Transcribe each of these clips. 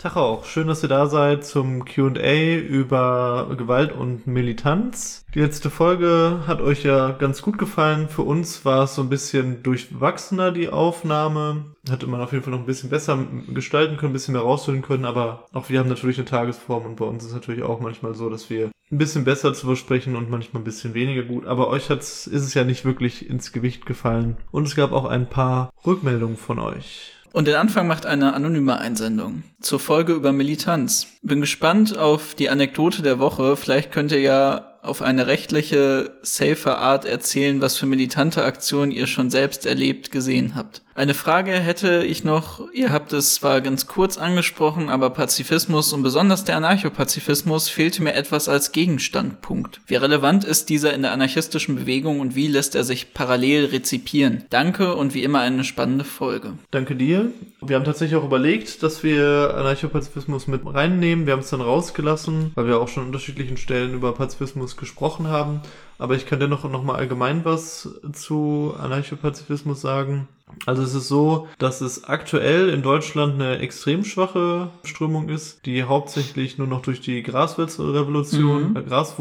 Tag auch. Schön, dass ihr da seid zum Q&A über Gewalt und Militanz. Die letzte Folge hat euch ja ganz gut gefallen. Für uns war es so ein bisschen durchwachsener, die Aufnahme. Hätte man auf jeden Fall noch ein bisschen besser gestalten können, ein bisschen mehr rausholen können. Aber auch wir haben natürlich eine Tagesform und bei uns ist es natürlich auch manchmal so, dass wir ein bisschen besser zu versprechen und manchmal ein bisschen weniger gut. Aber euch ist es ja nicht wirklich ins Gewicht gefallen. Und es gab auch ein paar Rückmeldungen von euch. Und den Anfang macht eine anonyme Einsendung zur Folge über Militanz. Bin gespannt auf die Anekdote der Woche. Vielleicht könnt ihr ja auf eine rechtliche, safe Art erzählen, was für militante Aktionen ihr schon selbst erlebt, gesehen habt. Eine Frage hätte ich noch, ihr habt es zwar ganz kurz angesprochen, aber Pazifismus und besonders der Anarchopazifismus fehlte mir etwas als Gegenstandpunkt. Wie relevant ist dieser in der anarchistischen Bewegung und wie lässt er sich parallel rezipieren? Danke und wie immer eine spannende Folge. Danke dir. Wir haben tatsächlich auch überlegt, dass wir Anarchopazifismus mit reinnehmen. Wir haben es dann rausgelassen, weil wir auch schon an unterschiedlichen Stellen über Pazifismus gesprochen haben. Aber ich kann dennoch noch mal allgemein was zu Anarchopazifismus sagen. Also es ist so, dass es aktuell in Deutschland eine extrem schwache Strömung ist, die hauptsächlich nur noch durch die Graswurzelrevolution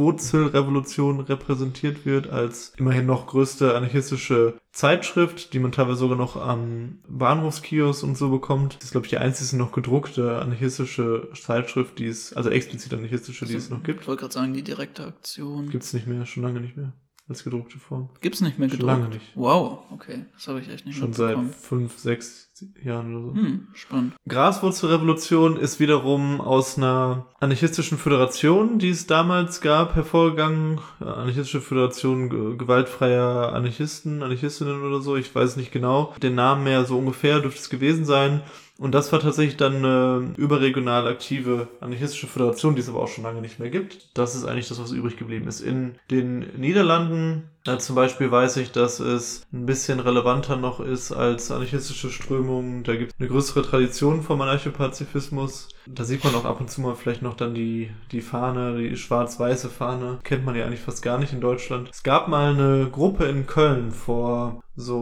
repräsentiert wird, als immerhin noch größte anarchistische Zeitschrift, die man teilweise sogar noch am Bahnhofskiosk und so bekommt. Das ist, glaube ich, die einzige noch gedruckte anarchistische Zeitschrift, die es, also explizit anarchistische, die es noch gibt. Ich wollte gerade sagen, die direkte Aktion. Gibt's nicht mehr, schon lange nicht mehr. Als gedruckte Form. Gibt's nicht mehr gedruckt? Schon lange nicht. Wow, okay. Das habe ich echt nicht mitbekommen. Schon seit 5, 6 Jahren oder so. Spannend. Graswurzelrevolution ist wiederum aus einer anarchistischen Föderation, die es damals gab, hervorgegangen. Anarchistische Föderation gewaltfreier Anarchistinnen oder so. Ich weiß nicht genau. Den Namen mehr so ungefähr dürfte es gewesen sein. Und das war tatsächlich dann eine überregional aktive anarchistische Föderation, die es aber auch schon lange nicht mehr gibt. Das ist eigentlich das, was übrig geblieben ist. In den Niederlanden zum Beispiel weiß ich, dass es ein bisschen relevanter noch ist als anarchistische Strömungen. Da gibt es eine größere Tradition vom Anarchopazifismus. Da sieht man auch ab und zu mal vielleicht noch dann die Fahne, die schwarz-weiße Fahne. Kennt man ja eigentlich fast gar nicht in Deutschland. Es gab mal eine Gruppe in Köln vor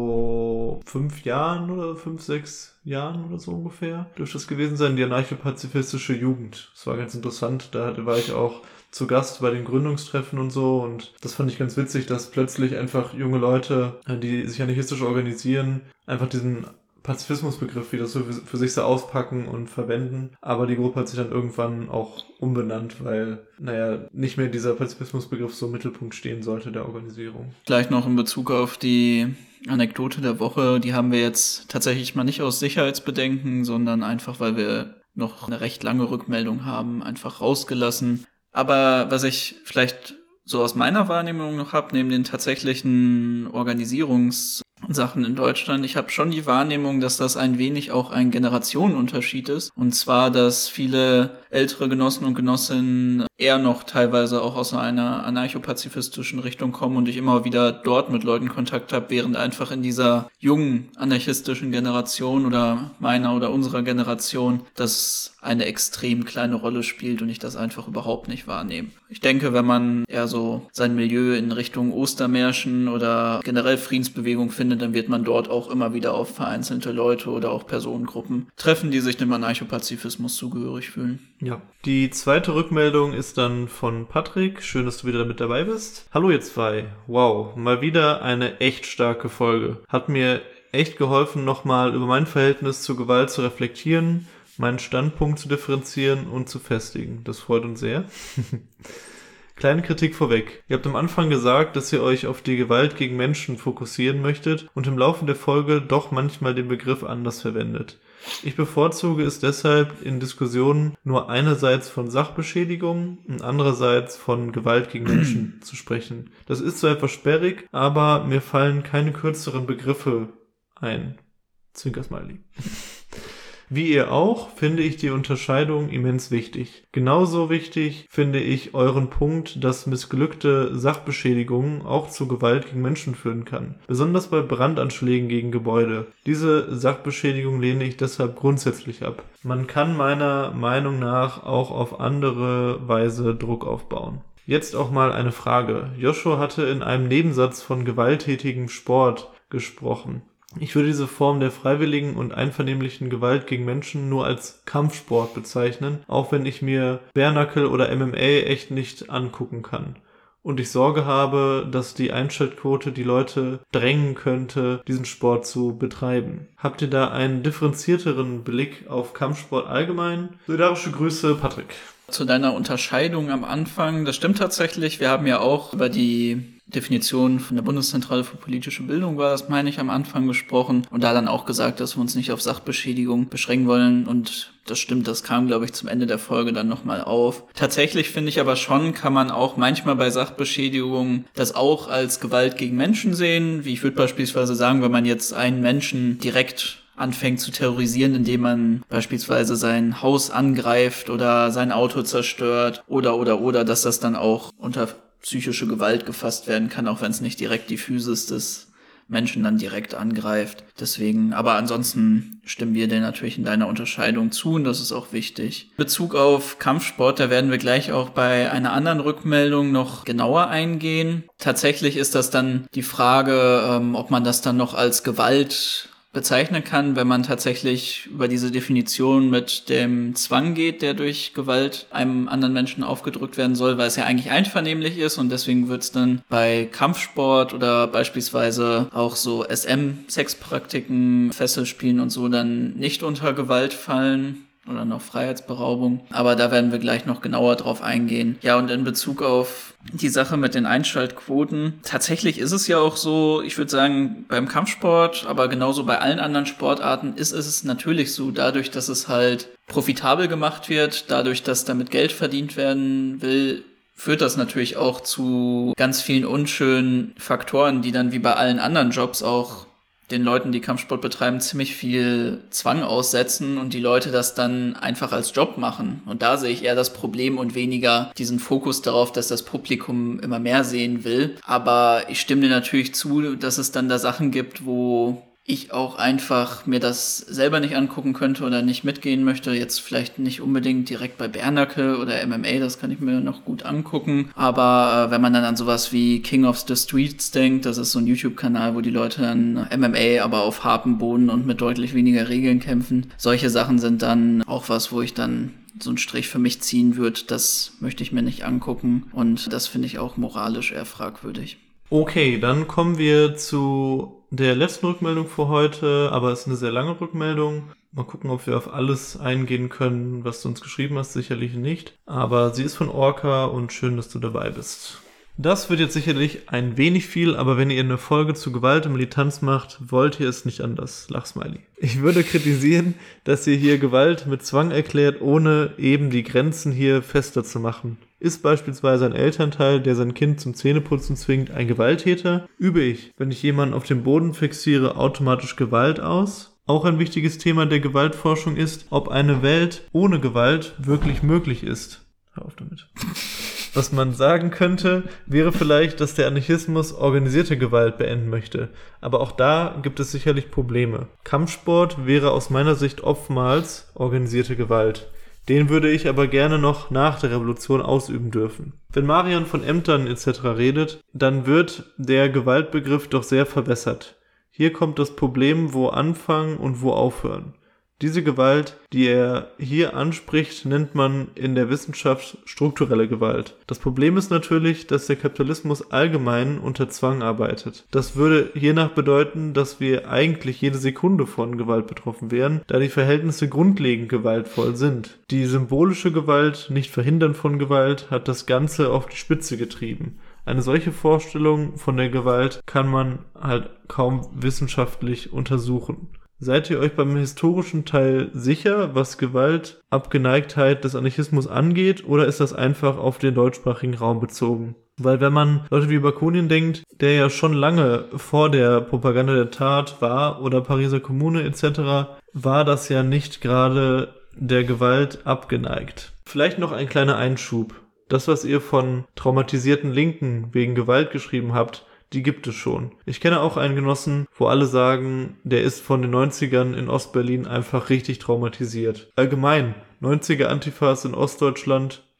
so 5 Jahren oder 5, 6 Jahren oder so ungefähr. Dürfte das gewesen sein, die anarchopazifistische Jugend. Das war ganz interessant. Da war ich auch zu Gast bei den Gründungstreffen und so, und das fand ich ganz witzig, dass plötzlich einfach junge Leute, die sich anarchistisch organisieren, einfach diesen Pazifismusbegriff wieder so für sich so auspacken und verwenden. Aber die Gruppe hat sich dann irgendwann auch umbenannt, weil, nicht mehr dieser Pazifismusbegriff so im Mittelpunkt stehen sollte der Organisierung. Gleich noch in Bezug auf die Anekdote der Woche, die haben wir jetzt tatsächlich mal nicht aus Sicherheitsbedenken, sondern einfach, weil wir noch eine recht lange Rückmeldung haben, einfach rausgelassen. Aber was ich vielleicht so aus meiner Wahrnehmung noch habe, neben den tatsächlichen Organisierungssachen in Deutschland, ich habe schon die Wahrnehmung, dass das ein wenig auch ein Generationenunterschied ist. Und zwar, dass viele ältere Genossen und Genossinnen eher noch teilweise auch aus einer anarchopazifistischen Richtung kommen und ich immer wieder dort mit Leuten Kontakt habe, während einfach in dieser jungen anarchistischen Generation oder meiner oder unserer Generation das eine extrem kleine Rolle spielt und ich das einfach überhaupt nicht wahrnehme. Ich denke, wenn man eher so sein Milieu in Richtung Ostermärschen oder generell Friedensbewegung findet, dann wird man dort auch immer wieder auf vereinzelte Leute oder auch Personengruppen treffen, die sich dem Anarchopazifismus zugehörig fühlen. Ja. Die zweite Rückmeldung ist dann von Patrick. Schön, dass du wieder mit dabei bist. Hallo ihr zwei. Wow, mal wieder eine echt starke Folge. Hat mir echt geholfen, nochmal über mein Verhältnis zur Gewalt zu reflektieren, meinen Standpunkt zu differenzieren und zu festigen. Das freut uns sehr. Kleine Kritik vorweg. Ihr habt am Anfang gesagt, dass ihr euch auf die Gewalt gegen Menschen fokussieren möchtet und im Laufe der Folge doch manchmal den Begriff anders verwendet. Ich bevorzuge es deshalb, in Diskussionen nur einerseits von Sachbeschädigung und andererseits von Gewalt gegen Menschen zu sprechen. Das ist zwar etwas sperrig, aber mir fallen keine kürzeren Begriffe ein. Zwinker-Smiley. Wie ihr auch, finde ich die Unterscheidung immens wichtig. Genauso wichtig finde ich euren Punkt, dass missglückte Sachbeschädigung auch zu Gewalt gegen Menschen führen kann. Besonders bei Brandanschlägen gegen Gebäude. Diese Sachbeschädigung lehne ich deshalb grundsätzlich ab. Man kann meiner Meinung nach auch auf andere Weise Druck aufbauen. Jetzt auch mal eine Frage. Joshua hatte in einem Nebensatz von gewalttätigem Sport gesprochen. Ich würde diese Form der freiwilligen und einvernehmlichen Gewalt gegen Menschen nur als Kampfsport bezeichnen, auch wenn ich mir Bare-Knuckle oder MMA echt nicht angucken kann. Und ich Sorge habe, dass die Einschaltquote die Leute drängen könnte, diesen Sport zu betreiben. Habt ihr da einen differenzierteren Blick auf Kampfsport allgemein? Solidarische Grüße, Patrick. Zu deiner Unterscheidung am Anfang, das stimmt tatsächlich. Wir haben ja auch über die Definition von der Bundeszentrale für politische Bildung war das, meine ich, am Anfang gesprochen und da dann auch gesagt, dass wir uns nicht auf Sachbeschädigung beschränken wollen und das stimmt, das kam, glaube ich, zum Ende der Folge dann nochmal auf. Tatsächlich finde ich aber schon, kann man auch manchmal bei Sachbeschädigung das auch als Gewalt gegen Menschen sehen, wie ich würde beispielsweise sagen, wenn man jetzt einen Menschen direkt anfängt zu terrorisieren, indem man beispielsweise sein Haus angreift oder sein Auto zerstört oder, dass das dann auch unter psychische Gewalt gefasst werden kann, auch wenn es nicht direkt die Physis des Menschen dann direkt angreift. Deswegen, aber ansonsten stimmen wir dir natürlich in deiner Unterscheidung zu und das ist auch wichtig. In Bezug auf Kampfsport, da werden wir gleich auch bei einer anderen Rückmeldung noch genauer eingehen. Tatsächlich ist das dann die Frage, ob man das dann noch als Gewalt bezeichnen kann, wenn man tatsächlich über diese Definition mit dem Zwang geht, der durch Gewalt einem anderen Menschen aufgedrückt werden soll, weil es ja eigentlich einvernehmlich ist und deswegen wird es dann bei Kampfsport oder beispielsweise auch so SM-Sexpraktiken, Fesselspielen und so dann nicht unter Gewalt fallen. Oder noch Freiheitsberaubung. Aber da werden wir gleich noch genauer drauf eingehen. Ja, und in Bezug auf die Sache mit den Einschaltquoten. Tatsächlich ist es ja auch so, ich würde sagen, beim Kampfsport, aber genauso bei allen anderen Sportarten ist es natürlich so, dadurch, dass es halt profitabel gemacht wird, dadurch, dass damit Geld verdient werden will, führt das natürlich auch zu ganz vielen unschönen Faktoren, die dann wie bei allen anderen Jobs auch den Leuten, die Kampfsport betreiben, ziemlich viel Zwang aussetzen und die Leute das dann einfach als Job machen. Und da sehe ich eher das Problem und weniger diesen Fokus darauf, dass das Publikum immer mehr sehen will. Aber ich stimme dir natürlich zu, dass es dann da Sachen gibt, wo ich auch einfach mir das selber nicht angucken könnte oder nicht mitgehen möchte. Jetzt vielleicht nicht unbedingt direkt bei Bare-Knuckle oder MMA, das kann ich mir noch gut angucken. Aber wenn man dann an sowas wie King of the Streets denkt, das ist so ein YouTube-Kanal, wo die Leute dann MMA, aber auf hartem Boden und mit deutlich weniger Regeln kämpfen. Solche Sachen sind dann auch was, wo ich dann so einen Strich für mich ziehen würde. Das möchte ich mir nicht angucken und das finde ich auch moralisch eher fragwürdig. Okay, dann kommen wir zu der letzten Rückmeldung für heute, aber es ist eine sehr lange Rückmeldung. Mal gucken, ob wir auf alles eingehen können, was du uns geschrieben hast, sicherlich nicht. Aber sie ist von Orca und schön, dass du dabei bist. Das wird jetzt sicherlich ein wenig viel, aber wenn ihr eine Folge zu Gewalt und Militanz macht, wollt ihr es nicht anders. Lachsmiley. Ich würde kritisieren, dass ihr hier Gewalt mit Zwang erklärt, ohne eben die Grenzen hier fester zu machen. Ist beispielsweise ein Elternteil, der sein Kind zum Zähneputzen zwingt, ein Gewalttäter? Übe ich, wenn ich jemanden auf dem Boden fixiere, automatisch Gewalt aus? Auch ein wichtiges Thema der Gewaltforschung ist, ob eine Welt ohne Gewalt wirklich möglich ist. Hör auf damit. Was man sagen könnte, wäre vielleicht, dass der Anarchismus organisierte Gewalt beenden möchte. Aber auch da gibt es sicherlich Probleme. Kampfsport wäre aus meiner Sicht oftmals organisierte Gewalt. Den würde ich aber gerne noch nach der Revolution ausüben dürfen. Wenn Marian von Ämtern etc. redet, dann wird der Gewaltbegriff doch sehr verwässert. Hier kommt das Problem, wo anfangen und wo aufhören. Diese Gewalt, die er hier anspricht, nennt man in der Wissenschaft strukturelle Gewalt. Das Problem ist natürlich, dass der Kapitalismus allgemein unter Zwang arbeitet. Das würde hiernach bedeuten, dass wir eigentlich jede Sekunde von Gewalt betroffen wären, da die Verhältnisse grundlegend gewaltvoll sind. Die symbolische Gewalt, nicht Verhindern von Gewalt, hat das Ganze auf die Spitze getrieben. Eine solche Vorstellung von der Gewalt kann man halt kaum wissenschaftlich untersuchen. Seid ihr euch beim historischen Teil sicher, was Gewaltabgeneigtheit des Anarchismus angeht, oder ist das einfach auf den deutschsprachigen Raum bezogen? Weil wenn man Leute wie Bakunin denkt, der ja schon lange vor der Propaganda der Tat war, oder Pariser Kommune etc., war das ja nicht gerade der Gewalt abgeneigt. Vielleicht noch ein kleiner Einschub. Das, was ihr von traumatisierten Linken wegen Gewalt geschrieben habt, die gibt es schon. Ich kenne auch einen Genossen, wo alle sagen, der ist von den 90ern in Ostberlin einfach richtig traumatisiert. Allgemein, 90er Antifas in Ostdeutschland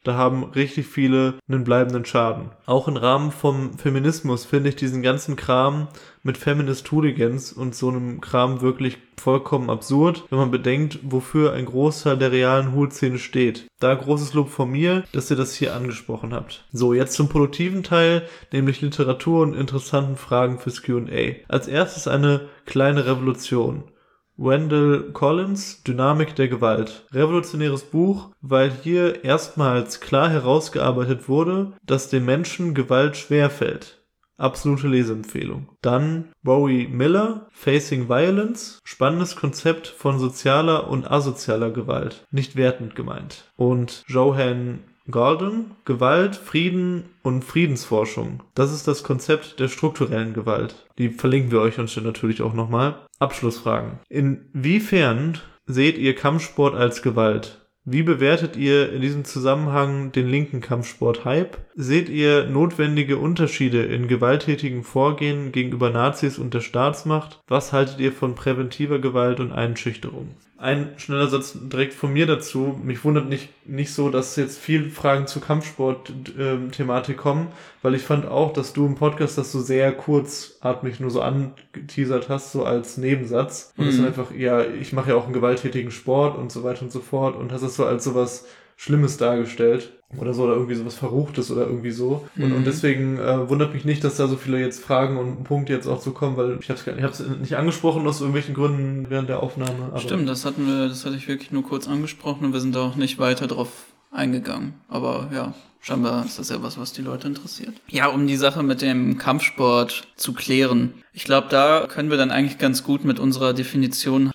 da haben richtig viele einen bleibenden Schaden. Auch im Rahmen vom Feminismus finde ich diesen ganzen Kram mit Feminist Hooligans und so einem Kram wirklich vollkommen absurd, wenn man bedenkt, wofür ein Großteil der realen Hool-Szene steht. Da großes Lob von mir, dass ihr das hier angesprochen habt. So, jetzt zum produktiven Teil, nämlich Literatur und interessanten Fragen fürs Q&A. Als erstes eine kleine Revolution. Wendell Collins, Dynamik der Gewalt. Revolutionäres Buch, weil hier erstmals klar herausgearbeitet wurde, dass dem Menschen Gewalt schwerfällt. Absolute Leseempfehlung. Dann Rory Miller, Facing Violence. Spannendes Konzept von sozialer und asozialer Gewalt. Nicht wertend gemeint. Und Johan Galden, Gewalt, Frieden und Friedensforschung. Das ist das Konzept der strukturellen Gewalt. Die verlinken wir euch uns natürlich auch nochmal. Abschlussfragen. Inwiefern seht ihr Kampfsport als Gewalt? Wie bewertet ihr in diesem Zusammenhang den linken Kampfsport-Hype? Seht ihr notwendige Unterschiede in gewalttätigen Vorgehen gegenüber Nazis und der Staatsmacht? Was haltet ihr von präventiver Gewalt und Einschüchterung? Ein schneller Satz direkt von mir dazu. Mich wundert nicht so, dass jetzt viele Fragen zur Kampfsport-Thematik kommen, weil ich fand auch, dass du im Podcast das so sehr kurzatmig nur so angeteasert hast, so als Nebensatz. Und es ist einfach, ja, ich mache ja auch einen gewalttätigen Sport und so weiter und so fort und hast es so als sowas Schlimmes dargestellt oder so, oder irgendwie sowas Verruchtes oder irgendwie so. Und deswegen wundert mich nicht, dass da so viele jetzt Fragen und Punkte jetzt auch so kommen, weil ich hab's nicht angesprochen aus irgendwelchen Gründen während der Aufnahme. Aber stimmt, das hatte ich wirklich nur kurz angesprochen und wir sind da auch nicht weiter drauf eingegangen. Aber ja, scheinbar ist das ja was die Leute interessiert. Ja, um die Sache mit dem Kampfsport zu klären. Ich glaube, da können wir dann eigentlich ganz gut mit unserer Definition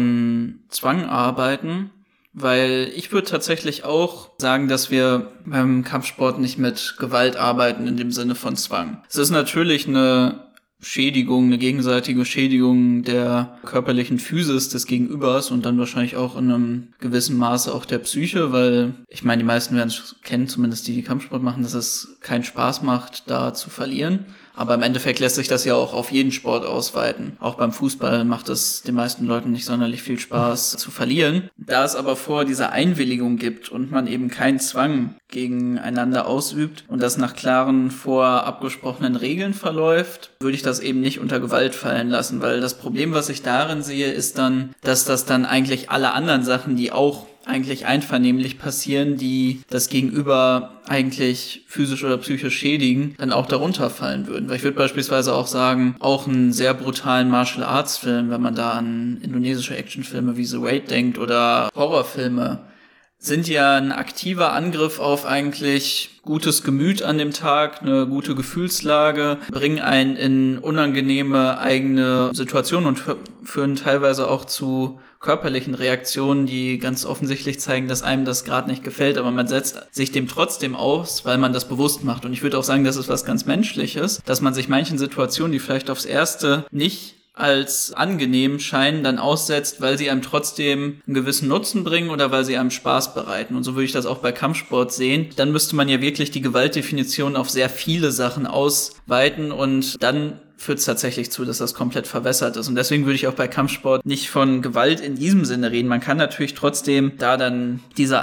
von Zwang arbeiten. Weil ich würde tatsächlich auch sagen, dass wir beim Kampfsport nicht mit Gewalt arbeiten in dem Sinne von Zwang. Es ist natürlich eine gegenseitige Schädigung der körperlichen Physis des Gegenübers und dann wahrscheinlich auch in einem gewissen Maße auch der Psyche, weil ich meine, die meisten werden es kennen, zumindest die Kampfsport machen, dass es keinen Spaß macht, da zu verlieren. Aber im Endeffekt lässt sich das ja auch auf jeden Sport ausweiten. Auch beim Fußball macht es den meisten Leuten nicht sonderlich viel Spaß zu verlieren. Da es aber vor dieser Einwilligung gibt und man eben keinen Zwang gegeneinander ausübt und das nach klaren, vorab abgesprochenen Regeln verläuft, würde ich das eben nicht unter Gewalt fallen lassen. Weil das Problem, was ich darin sehe, ist dann, dass das dann eigentlich alle anderen Sachen, die auch eigentlich einvernehmlich passieren, die das Gegenüber eigentlich physisch oder psychisch schädigen, dann auch darunter fallen würden. Weil ich würde beispielsweise auch sagen, auch einen sehr brutalen Martial Arts Film, wenn man da an indonesische Actionfilme wie The Raid denkt oder Horrorfilme, sind ja ein aktiver Angriff auf eigentlich gutes Gemüt an dem Tag, eine gute Gefühlslage, bringen einen in unangenehme eigene Situationen und führen teilweise auch zu körperlichen Reaktionen, die ganz offensichtlich zeigen, dass einem das gerade nicht gefällt, aber man setzt sich dem trotzdem aus, weil man das bewusst macht. Und ich würde auch sagen, das ist was ganz Menschliches, dass man sich manchen Situationen, die vielleicht aufs Erste nicht als angenehm scheinen, dann aussetzt, weil sie einem trotzdem einen gewissen Nutzen bringen oder weil sie einem Spaß bereiten. Und so würde ich das auch bei Kampfsport sehen. Dann müsste man ja wirklich die Gewaltdefinition auf sehr viele Sachen ausweiten und dann führt es tatsächlich zu, dass das komplett verwässert ist. Und deswegen würde ich auch bei Kampfsport nicht von Gewalt in diesem Sinne reden. Man kann natürlich trotzdem da dann diese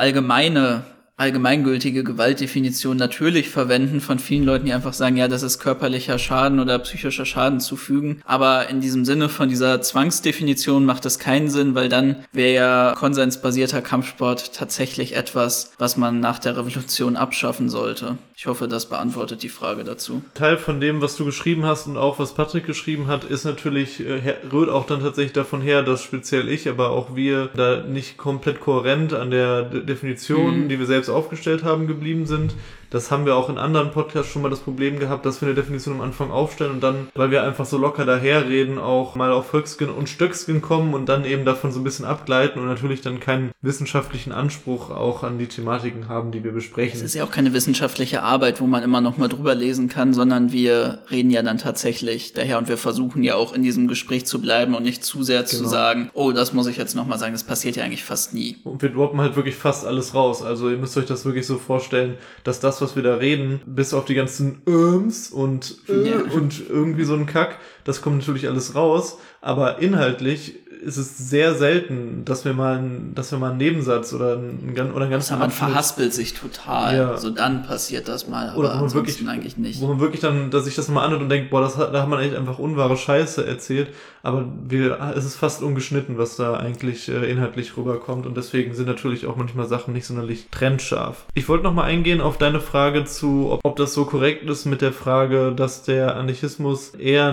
allgemeingültige Gewaltdefinition natürlich verwenden von vielen Leuten, die einfach sagen, ja, das ist körperlicher Schaden oder psychischer Schaden zufügen. Aber in diesem Sinne von dieser Zwangsdefinition macht das keinen Sinn, weil dann wäre ja konsensbasierter Kampfsport tatsächlich etwas, was man nach der Revolution abschaffen sollte. Ich hoffe, das beantwortet die Frage dazu. Teil von dem, was du geschrieben hast und auch was Patrick geschrieben hat, ist natürlich, rührt auch dann tatsächlich davon her, dass speziell ich, aber auch wir da nicht komplett kohärent an der Definition, die wir selbst aufgestellt haben, geblieben sind. Das haben wir auch in anderen Podcasts schon mal das Problem gehabt, dass wir eine Definition am Anfang aufstellen und dann, weil wir einfach so locker daherreden, auch mal auf Höchstgen und Stöcksken kommen und dann eben davon so ein bisschen abgleiten und natürlich dann keinen wissenschaftlichen Anspruch auch an die Thematiken haben, die wir besprechen. Es ist ja auch keine wissenschaftliche Arbeit, wo man immer noch mal drüber lesen kann, sondern wir reden ja dann tatsächlich daher und wir versuchen ja auch in diesem Gespräch zu bleiben und nicht zu sehr zu sagen, oh, das muss ich jetzt noch mal sagen, das passiert ja eigentlich fast nie. Und wir droppen halt wirklich fast alles raus. Also ihr müsst euch das wirklich so vorstellen, dass das, was wir da reden, bis auf die ganzen und irgendwie so ein Kack, das kommt natürlich alles raus, aber inhaltlich ist es sehr selten, dass wir mal einen Nebensatz oder einen ganzen man verhaspelt sich total. Ja. Also dann passiert das mal, aber oder ansonsten eigentlich nicht. Wo man wirklich dann, dass sich das mal anhört und denkt, boah, da hat man echt einfach unwahre Scheiße erzählt, aber es ist fast ungeschnitten, was da eigentlich inhaltlich rüberkommt und deswegen sind natürlich auch manchmal Sachen nicht sonderlich trennscharf. Ich wollte nochmal eingehen auf deine Frage zu, ob das so korrekt ist mit der Frage, dass der Anarchismus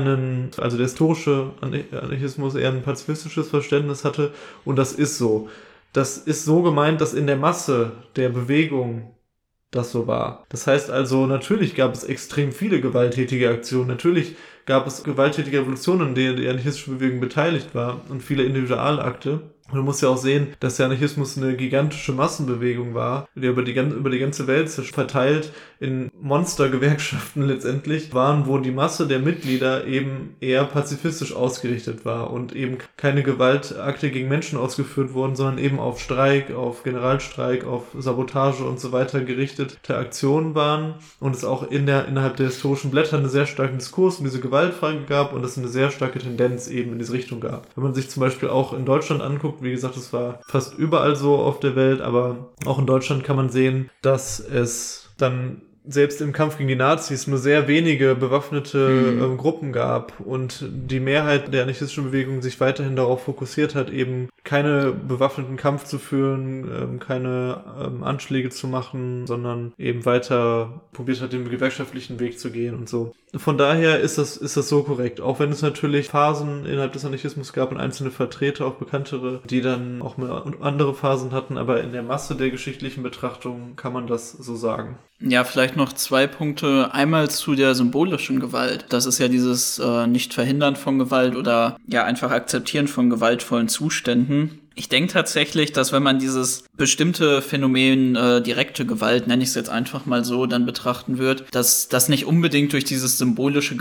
also der historische Anarchismus eher ein pazifistisches Verständnis hatte und das ist so. Das ist so gemeint, dass in der Masse der Bewegung das so war. Das heißt also, natürlich gab es extrem viele gewalttätige Aktionen, natürlich gab es gewalttätige Revolutionen, an denen die anarchistische Bewegung beteiligt war und viele Individualakte. Und du musst ja auch sehen, dass der Anarchismus eine gigantische Massenbewegung war, die über die ganze Welt verteilt in Monstergewerkschaften letztendlich waren, wo die Masse der Mitglieder eben eher pazifistisch ausgerichtet war und eben keine Gewaltakte gegen Menschen ausgeführt wurden, sondern eben auf Streik, auf Generalstreik, auf Sabotage und so weiter gerichtete Aktionen waren und es auch innerhalb der historischen Blätter einen sehr starken Diskurs um diese Gewaltfrage gab und es eine sehr starke Tendenz eben in diese Richtung gab. Wenn man sich zum Beispiel auch in Deutschland anguckt, wie gesagt, es war fast überall so auf der Welt, aber auch in Deutschland kann man sehen, dass es dann selbst im Kampf gegen die Nazis nur sehr wenige bewaffnete Gruppen gab und die Mehrheit der anarchistischen Bewegung sich weiterhin darauf fokussiert hat, eben keine bewaffneten Kampf zu führen, keine Anschläge zu machen, sondern eben weiter probiert hat, den gewerkschaftlichen Weg zu gehen und so. Von daher ist das so korrekt. Auch wenn es natürlich Phasen innerhalb des Anarchismus gab und einzelne Vertreter, auch bekanntere, die dann auch mal andere Phasen hatten, aber in der Masse der geschichtlichen Betrachtung kann man das so sagen. Ja, vielleicht noch 2 Punkte. Einmal zu der symbolischen Gewalt. Das ist ja dieses Nicht-Verhindern von Gewalt oder ja einfach Akzeptieren von gewaltvollen Zuständen. Ich denke tatsächlich, dass wenn man dieses bestimmte Phänomen direkte Gewalt, nenne ich es jetzt einfach mal so, dann betrachten wird, dass das nicht unbedingt durch diese symbolische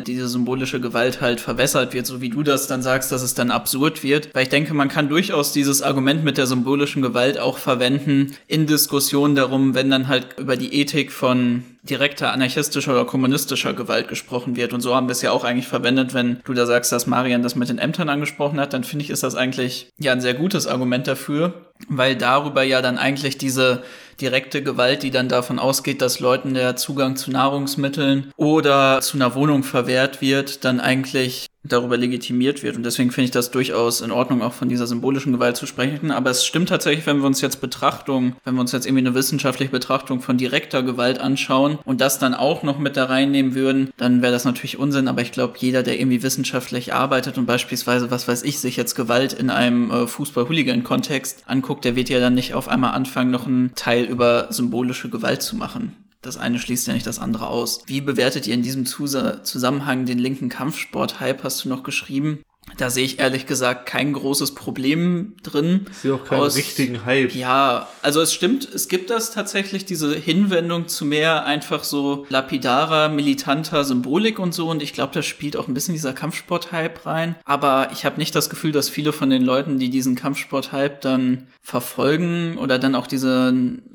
Gewalt halt verwässert wird, so wie du das dann sagst, dass es dann absurd wird. Weil ich denke, man kann durchaus dieses Argument mit der symbolischen Gewalt auch verwenden in Diskussionen darum, wenn dann halt über die Ethik von direkter anarchistischer oder kommunistischer Gewalt gesprochen wird. Und so haben wir es ja auch eigentlich verwendet, wenn du da sagst, dass Marian das mit den Ämtern angesprochen hat, dann finde ich, ist das eigentlich ja ein sehr gutes Argument dafür, weil darüber ja dann eigentlich diese direkte Gewalt, die dann davon ausgeht, dass Leuten der Zugang zu Nahrungsmitteln oder zu einer Wohnung verwehrt wird, dann eigentlich darüber legitimiert wird. Und deswegen finde ich das durchaus in Ordnung, auch von dieser symbolischen Gewalt zu sprechen. Aber es stimmt tatsächlich, wenn wir uns jetzt irgendwie eine wissenschaftliche Betrachtung von direkter Gewalt anschauen und das dann auch noch mit da reinnehmen würden, dann wäre das natürlich Unsinn. Aber ich glaube, jeder, der irgendwie wissenschaftlich arbeitet und beispielsweise, was weiß ich, sich jetzt Gewalt in einem Fußball-Hooligan-Kontext anguckt, der wird ja dann nicht auf einmal anfangen, noch einen Teil über symbolische Gewalt zu machen. Das eine schließt ja nicht das andere aus. Wie bewertet ihr in diesem Zusammenhang den linken Kampfsport-Hype, hast du noch geschrieben? Da sehe ich ehrlich gesagt kein großes Problem drin. Ich sehe auch keinen richtigen Hype. Ja, also es stimmt, es gibt das tatsächlich, diese Hinwendung zu mehr einfach so lapidarer, militanter Symbolik und so. Und ich glaube, da spielt auch ein bisschen dieser Kampfsport-Hype rein. Aber ich habe nicht das Gefühl, dass viele von den Leuten, die diesen Kampfsport-Hype dann verfolgen oder dann auch dieses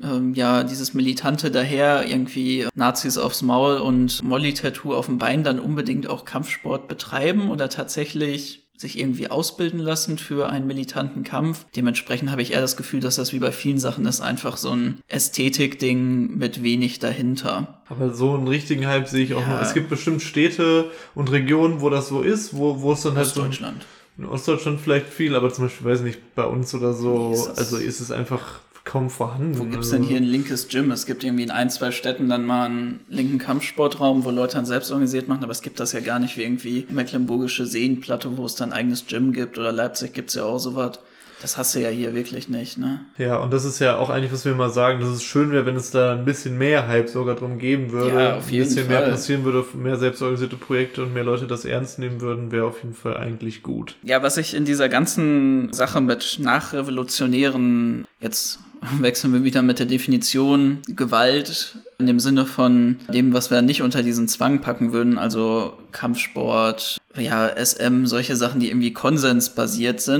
Militante daher, irgendwie Nazis aufs Maul und Molly-Tattoo auf dem Bein, dann unbedingt auch Kampfsport betreiben oder tatsächlich sich irgendwie ausbilden lassen für einen militanten Kampf. Dementsprechend habe ich eher das Gefühl, dass das wie bei vielen Sachen ist, einfach so ein Ästhetik-Ding mit wenig dahinter. Aber so einen richtigen Hype sehe ich auch noch. Es gibt bestimmt Städte und Regionen, wo das so ist, wo es dann halt so... In Ostdeutschland vielleicht viel, aber zum Beispiel, weiß nicht, bei uns oder so, also ist es einfach kaum vorhanden. Wo gibt's denn hier ein linkes Gym? Es gibt irgendwie in 1-2 Städten dann mal einen linken Kampfsportraum, wo Leute dann selbst organisiert machen, aber es gibt das ja gar nicht wie irgendwie Mecklenburgische Seenplatte, wo es dann ein eigenes Gym gibt, oder Leipzig gibt's ja auch sowas. Das hast du ja hier wirklich nicht, ne? Ja, und das ist ja auch eigentlich, was wir immer sagen, dass es schön wäre, wenn es da ein bisschen mehr Hype sogar drum geben würde. Ja, auf jeden Fall. Ein bisschen mehr passieren würde, mehr selbstorganisierte Projekte und mehr Leute das ernst nehmen würden, wäre auf jeden Fall eigentlich gut. Ja, was ich in dieser ganzen Sache mit nachrevolutionären, jetzt wechseln wir wieder mit der Definition Gewalt in dem Sinne von dem, was wir nicht unter diesen Zwang packen würden, also Kampfsport, ja, SM, solche Sachen, die irgendwie konsensbasiert sind.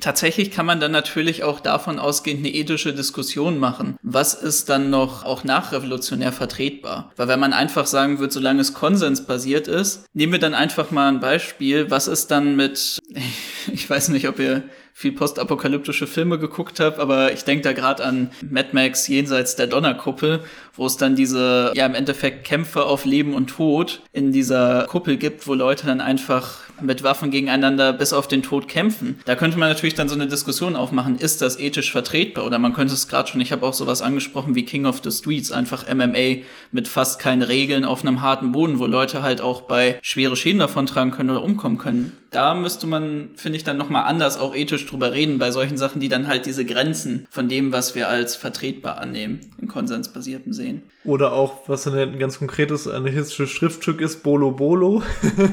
tatsächlich kann man dann natürlich auch davon ausgehend eine ethische Diskussion machen. Was ist dann noch auch nachrevolutionär vertretbar? Weil wenn man einfach sagen würde, solange es konsensbasiert ist, nehmen wir dann einfach mal ein Beispiel. Was ist dann mit, ich weiß nicht, ob ihr viel postapokalyptische Filme geguckt habt, aber ich denke da gerade an Mad Max Jenseits der Donnerkuppel, wo es dann diese, ja im Endeffekt Kämpfe auf Leben und Tod in dieser Kuppel gibt, wo Leute dann einfach mit Waffen gegeneinander bis auf den Tod kämpfen. Da könnte man natürlich dann so eine Diskussion aufmachen, ist das ethisch vertretbar? Oder man könnte es gerade schon, ich habe auch sowas angesprochen wie King of the Streets, einfach MMA mit fast keinen Regeln auf einem harten Boden, wo Leute halt auch bei schwere Schäden davontragen können oder umkommen können. Da müsste man, finde ich, dann nochmal anders auch ethisch drüber reden, bei solchen Sachen, die dann halt diese Grenzen von dem, was wir als vertretbar annehmen, im konsensbasierten sehen. Oder auch, was dann ein ganz konkretes anarchistisches Schriftstück ist, Bolo Bolo.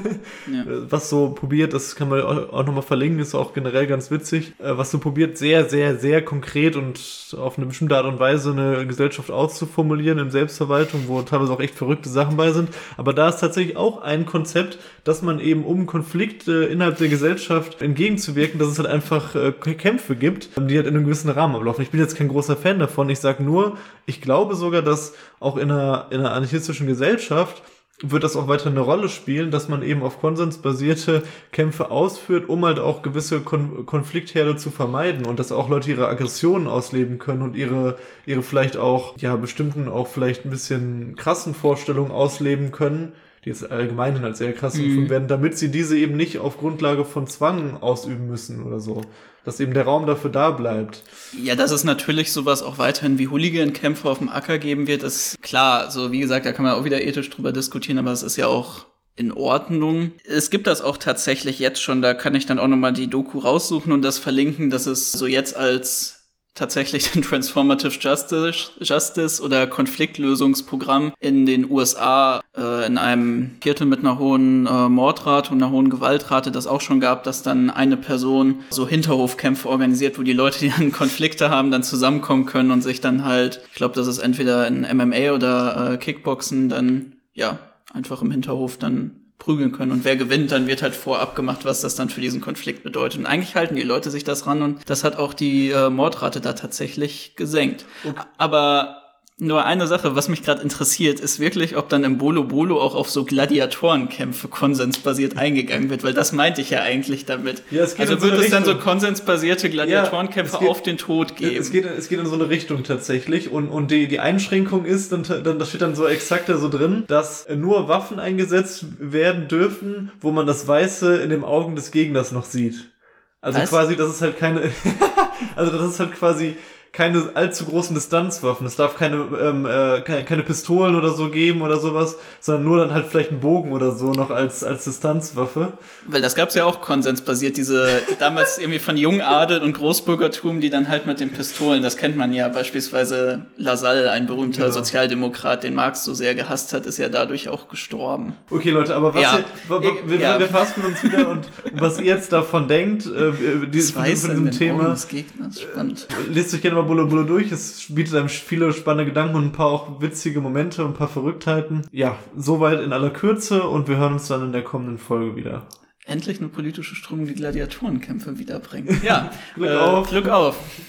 Ja. Was so probiert, das kann man auch nochmal verlinken, ist auch generell ganz witzig, was so probiert, sehr, sehr, sehr konkret und auf eine bestimmte Art und Weise eine Gesellschaft auszuformulieren in Selbstverwaltung, wo teilweise auch echt verrückte Sachen bei sind. Aber da ist tatsächlich auch ein Konzept, dass man eben, um Konflikte innerhalb der Gesellschaft entgegenzuwirken, dass es halt einfach Kämpfe gibt, die halt in einem gewissen Rahmen ablaufen. Ich bin jetzt kein großer Fan davon. Ich sage nur, ich glaube sogar, dass auch in einer anarchistischen Gesellschaft wird das auch weiter eine Rolle spielen, dass man eben auf konsensbasierte Kämpfe ausführt, um halt auch gewisse Konfliktherde zu vermeiden und dass auch Leute ihre Aggressionen ausleben können und ihre vielleicht auch, ja, bestimmten auch vielleicht ein bisschen krassen Vorstellungen ausleben können, die jetzt allgemein halt sehr krass empfunden werden, damit sie diese eben nicht auf Grundlage von Zwang ausüben müssen oder so. Dass eben der Raum dafür da bleibt. Ja, dass es natürlich sowas auch weiterhin wie Hooligan-Kämpfe auf dem Acker geben wird, ist klar. So, wie gesagt, da kann man auch wieder ethisch drüber diskutieren, aber es ist ja auch in Ordnung. Es gibt das auch tatsächlich jetzt schon, da kann ich dann auch nochmal die Doku raussuchen und das verlinken, dass es so jetzt als tatsächlich ein Transformative Justice oder Konfliktlösungsprogramm in den USA in einem Viertel mit einer hohen Mordrate und einer hohen Gewaltrate das auch schon gab, dass dann eine Person so Hinterhofkämpfe organisiert, wo die Leute, die dann Konflikte haben, dann zusammenkommen können und sich dann halt, ich glaube, das ist entweder in MMA oder Kickboxen, dann ja einfach im Hinterhof dann prügeln können. Und wer gewinnt, dann wird halt vorab gemacht, was das dann für diesen Konflikt bedeutet. Und eigentlich halten die Leute sich das ran und das hat auch die Mordrate da tatsächlich gesenkt. Okay. Aber nur eine Sache, was mich gerade interessiert, ist wirklich, ob dann im Bolo Bolo auch auf so Gladiatorenkämpfe konsensbasiert eingegangen wird, weil das meinte ich ja eigentlich damit. Ja, es geht also wird es dann so konsensbasierte Gladiatorenkämpfe auf den Tod geben? Es geht in so eine Richtung tatsächlich und die Einschränkung ist, dann da steht dann so exakt da so drin, dass nur Waffen eingesetzt werden dürfen, wo man das Weiße in den Augen des Gegners noch sieht. Also quasi, das ist halt keine, also das ist halt quasi keine allzu großen Distanzwaffen. Es darf keine Pistolen oder so geben oder sowas, sondern nur dann halt vielleicht einen Bogen oder so noch als Distanzwaffe. Weil das gab's ja auch konsensbasiert, diese damals irgendwie von Jungadel und Großbürgertum, die dann halt mit den Pistolen, das kennt man ja beispielsweise Lassalle, ein berühmter Sozialdemokrat, den Marx so sehr gehasst hat, ist ja dadurch auch gestorben. Okay, Leute, aber wir fassen uns wieder und was ihr jetzt davon denkt, von diesem Thema, spannend. Lest euch gerne Bolo Bolo durch, es bietet einem viele spannende Gedanken und ein paar auch witzige Momente und ein paar Verrücktheiten. Ja, soweit in aller Kürze und wir hören uns dann in der kommenden Folge wieder. Endlich eine politische Strömung, die Gladiatorenkämpfe wiederbringt. Ja, Glück auf. Glück auf.